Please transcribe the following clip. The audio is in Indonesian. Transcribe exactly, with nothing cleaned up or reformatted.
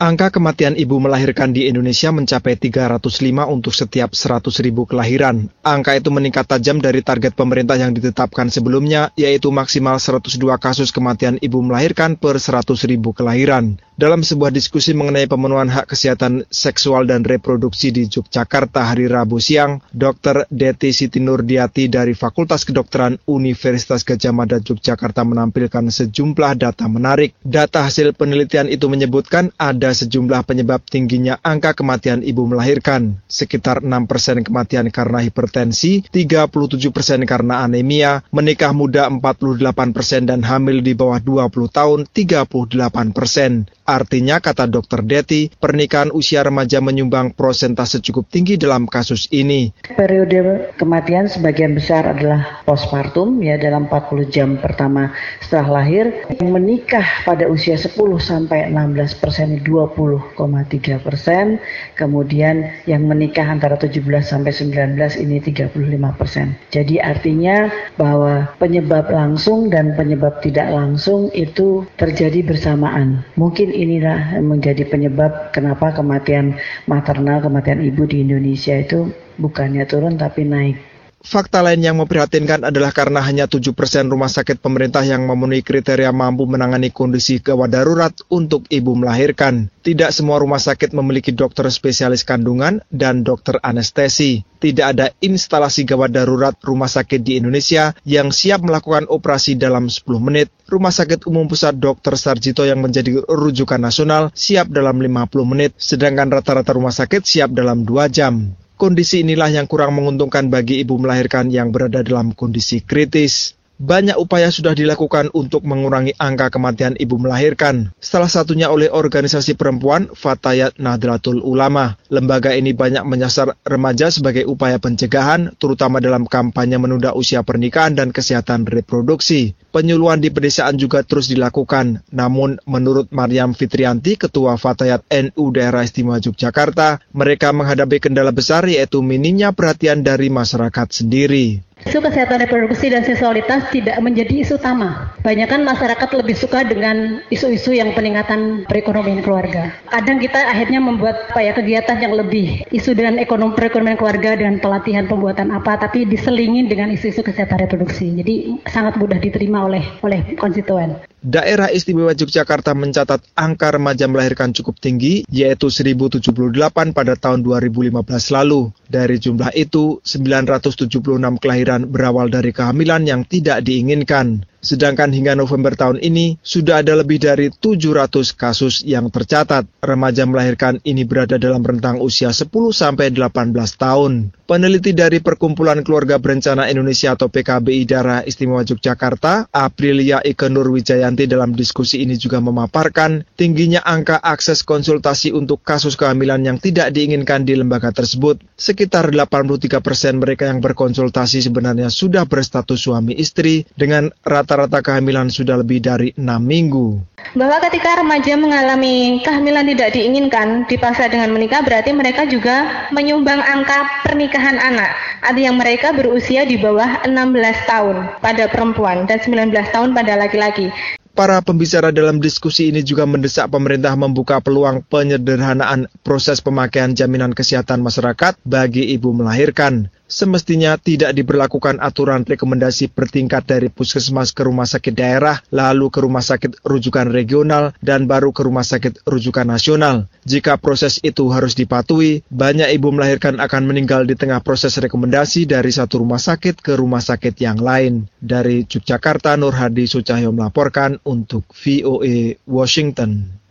Angka kematian ibu melahirkan di Indonesia mencapai tiga ratus lima untuk setiap seratus ribu kelahiran. Angka itu meningkat tajam dari target pemerintah yang ditetapkan sebelumnya, yaitu maksimal seratus dua kasus kematian ibu melahirkan per seratus ribu kelahiran. Dalam sebuah diskusi mengenai pemenuhan hak kesehatan seksual dan reproduksi di Yogyakarta hari Rabu siang, Dokter Deti Siti Nurdiati dari Fakultas Kedokteran Universitas Gadjah Mada Yogyakarta menampilkan sejumlah data menarik. Data hasil penelitian itu menyebutkan ada sejumlah penyebab tingginya angka kematian ibu melahirkan, sekitar enam persen kematian karena hipertensi, tiga puluh tujuh persen karena anemia, menikah muda empat puluh delapan persen dan hamil di bawah dua puluh tahun tiga puluh delapan persen. Artinya, kata Dokter Deti, pernikahan usia remaja menyumbang persentase cukup tinggi dalam kasus ini. Periode kematian sebagian besar adalah postpartum, ya dalam empat puluh jam pertama setelah lahir. Yang menikah pada usia sepuluh sampai enam belas persen dua puluh koma tiga persen, kemudian yang menikah antara tujuh belas sampai sembilan belas ini tiga puluh lima persen. Jadi artinya bahwa penyebab langsung dan penyebab tidak langsung itu terjadi bersamaan. Mungkin inilah menjadi penyebab kenapa kematian maternal, kematian ibu di Indonesia itu bukannya turun tapi naik. Fakta lain yang memprihatinkan adalah karena hanya tujuh persen rumah sakit pemerintah yang memenuhi kriteria mampu menangani kondisi gawat darurat untuk ibu melahirkan. Tidak semua rumah sakit memiliki dokter spesialis kandungan dan dokter anestesi. Tidak ada instalasi gawat darurat rumah sakit di Indonesia yang siap melakukan operasi dalam sepuluh menit. Rumah sakit umum pusat dokter Sarjito yang menjadi rujukan nasional siap dalam lima puluh menit, sedangkan rata-rata rumah sakit siap dalam dua jam. Kondisi inilah yang kurang menguntungkan bagi ibu melahirkan yang berada dalam kondisi kritis. Banyak upaya sudah dilakukan untuk mengurangi angka kematian ibu melahirkan. Salah satunya oleh organisasi perempuan Fatayat Nahdlatul Ulama. Lembaga ini banyak menyasar remaja sebagai upaya pencegahan, terutama dalam kampanye menunda usia pernikahan dan kesehatan reproduksi. Penyuluhan di pedesaan juga terus dilakukan. Namun, menurut Maryam Fitrianti, Ketua Fatayat N U Daerah Istimewa Yogyakarta, mereka menghadapi kendala besar yaitu minimnya perhatian dari masyarakat sendiri. Isu kesehatan reproduksi dan seksualitas tidak menjadi isu utama. Banyakan masyarakat lebih suka dengan isu-isu yang peningkatan perekonomian keluarga. Kadang kita akhirnya membuat apa ya, kegiatan yang lebih isu dengan ekonomi perekonomian keluarga dengan pelatihan pembuatan apa, tapi diselingin dengan isu-isu kesehatan reproduksi. Jadi sangat mudah diterima oleh oleh konstituen. Daerah Istimewa Yogyakarta mencatat angka remaja melahirkan cukup tinggi, yaitu seribu tujuh puluh delapan pada tahun dua ribu lima belas lalu. Dari jumlah itu, sembilan ratus tujuh puluh enam kelahiran berawal dari kehamilan yang tidak diinginkan. Sedangkan hingga November tahun ini, sudah ada lebih dari tujuh ratus kasus yang tercatat. Remaja melahirkan ini berada dalam rentang usia sepuluh sampai delapan belas tahun. Peneliti dari Perkumpulan Keluarga Berencana Indonesia atau P K B I Daerah Istimewa Yogyakarta, Aprilia Ike Nur Wijayanti dalam diskusi ini juga memaparkan tingginya angka akses konsultasi untuk kasus kehamilan yang tidak diinginkan di lembaga tersebut. Sekitar delapan puluh tiga persen mereka yang berkonsultasi sebenarnya sudah berstatus suami istri dengan rata-rata kehamilan sudah lebih dari enam minggu. Bahwa ketika remaja mengalami kehamilan tidak diinginkan dipaksa dengan menikah, berarti mereka juga menyumbang angka pernikahan anak. Artinya mereka berusia di bawah enam belas tahun pada perempuan dan sembilan belas tahun pada laki-laki. Para pembicara dalam diskusi ini juga mendesak pemerintah membuka peluang penyederhanaan proses pemakaian jaminan kesehatan masyarakat bagi ibu melahirkan. Semestinya tidak diberlakukan aturan rekomendasi bertingkat dari puskesmas ke rumah sakit daerah, lalu ke rumah sakit rujukan regional, dan baru ke rumah sakit rujukan nasional. Jika proses itu harus dipatuhi, banyak ibu melahirkan akan meninggal di tengah proses rekomendasi dari satu rumah sakit ke rumah sakit yang lain. Dari Yogyakarta, Nur Hadi Sucahyo melaporkan untuk V O A Washington.